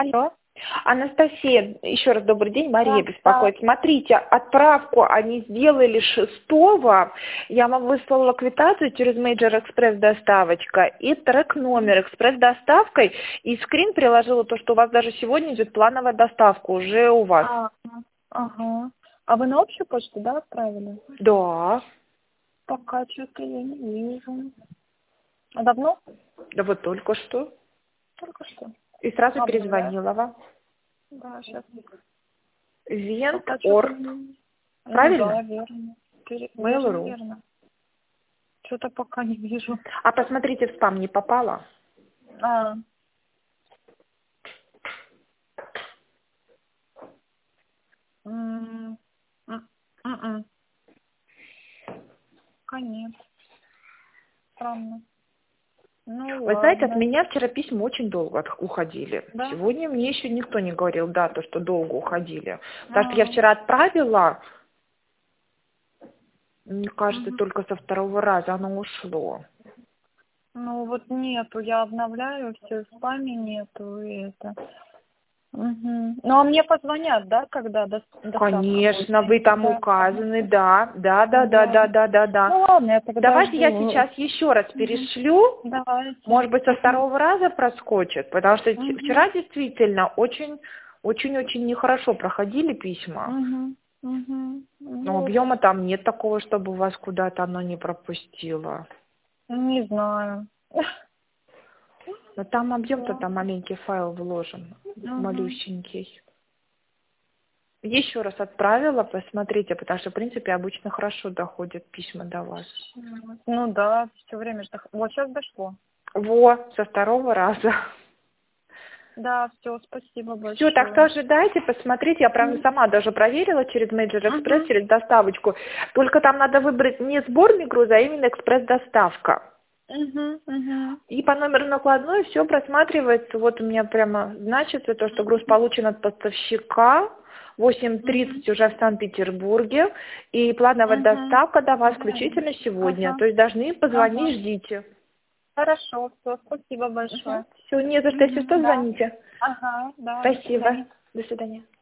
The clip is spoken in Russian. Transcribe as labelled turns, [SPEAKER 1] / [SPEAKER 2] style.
[SPEAKER 1] Алло.
[SPEAKER 2] Анастасия, еще раз добрый день, Мария
[SPEAKER 1] Да,
[SPEAKER 2] беспокоит. Смотрите, отправку они сделали 6-го, я вам выслала квитанцию через Major Express доставочка и трек номер экспресс доставкой, и скрин приложила то, что у вас даже сегодня идет плановая доставка уже у вас.
[SPEAKER 1] Ага. А вы на общую почту, да, отправили?
[SPEAKER 2] Да.
[SPEAKER 1] Пока что-то я не вижу. А давно?
[SPEAKER 2] Да вот только что.
[SPEAKER 1] Только что.
[SPEAKER 2] И сразу
[SPEAKER 1] Ладно,
[SPEAKER 2] перезвонила вам.
[SPEAKER 1] Да, сейчас.
[SPEAKER 2] Вент.орг.
[SPEAKER 1] Ну
[SPEAKER 2] Правильно?
[SPEAKER 1] да, верно.
[SPEAKER 2] Mail.ru.
[SPEAKER 1] Верно. Что-то пока не вижу.
[SPEAKER 2] А посмотрите, в спам не попало?
[SPEAKER 1] А. М-м. Конечно. Странно. Ну
[SPEAKER 2] Вы знаете, от
[SPEAKER 1] ладно.
[SPEAKER 2] меня вчера письма очень долго уходили.
[SPEAKER 1] Да?
[SPEAKER 2] Сегодня мне еще никто не говорил, да, то, что долго уходили. Потому что я вчера отправила, мне кажется,
[SPEAKER 1] Мгм.
[SPEAKER 2] только со 2-го раза оно ушло.
[SPEAKER 1] Ну вот нету, я обновляю, все в спаме нету, и это. Угу. Ну а мне позвонят, да, когда доставка будет?
[SPEAKER 2] Конечно, вы там
[SPEAKER 1] Да.
[SPEAKER 2] указаны, да.
[SPEAKER 1] Да. Ну ладно, я тогда
[SPEAKER 2] Давайте я
[SPEAKER 1] жду.
[SPEAKER 2] сейчас еще раз
[SPEAKER 1] Мгм.
[SPEAKER 2] перешлю.
[SPEAKER 1] Давайте.
[SPEAKER 2] Может быть, со 2-го раза проскочит, потому что
[SPEAKER 1] Угу.
[SPEAKER 2] вчера действительно очень нехорошо проходили письма.
[SPEAKER 1] Угу. Угу.
[SPEAKER 2] Но
[SPEAKER 1] Ну,
[SPEAKER 2] объема там нет такого, чтобы вас куда-то оно не пропустило.
[SPEAKER 1] не знаю.
[SPEAKER 2] Но там объем-то
[SPEAKER 1] Угу.
[SPEAKER 2] там маленький файл вложен, малюсенький. Еще раз отправила, посмотрите, потому что, в принципе, обычно хорошо доходят письма до вас.
[SPEAKER 1] Ну да, все время. Вот сейчас дошло.
[SPEAKER 2] Со 2-го раза.
[SPEAKER 1] Да, все, спасибо
[SPEAKER 2] Все, так
[SPEAKER 1] большое.
[SPEAKER 2] что ожидайте, посмотрите. Я, правда, сама даже проверила через Major Express,
[SPEAKER 1] Угу.
[SPEAKER 2] через доставочку. Только там надо выбрать не сборник груза, а именно экспресс-доставка.
[SPEAKER 1] Угу.
[SPEAKER 2] И по номеру накладной все просматривается. Вот у меня прямо значится то, что груз получен от поставщика. 8:30 уже в Санкт-Петербурге. И плановая доставка до вас включительно сегодня.
[SPEAKER 1] Ага.
[SPEAKER 2] То есть должны
[SPEAKER 1] Ага.
[SPEAKER 2] позвонить, ждите.
[SPEAKER 1] Хорошо, все, спасибо большое.
[SPEAKER 2] Все, не за что, если что,
[SPEAKER 1] Да.
[SPEAKER 2] звоните.
[SPEAKER 1] Ага, да, до
[SPEAKER 2] Спасибо.
[SPEAKER 1] свидания.
[SPEAKER 2] До свидания.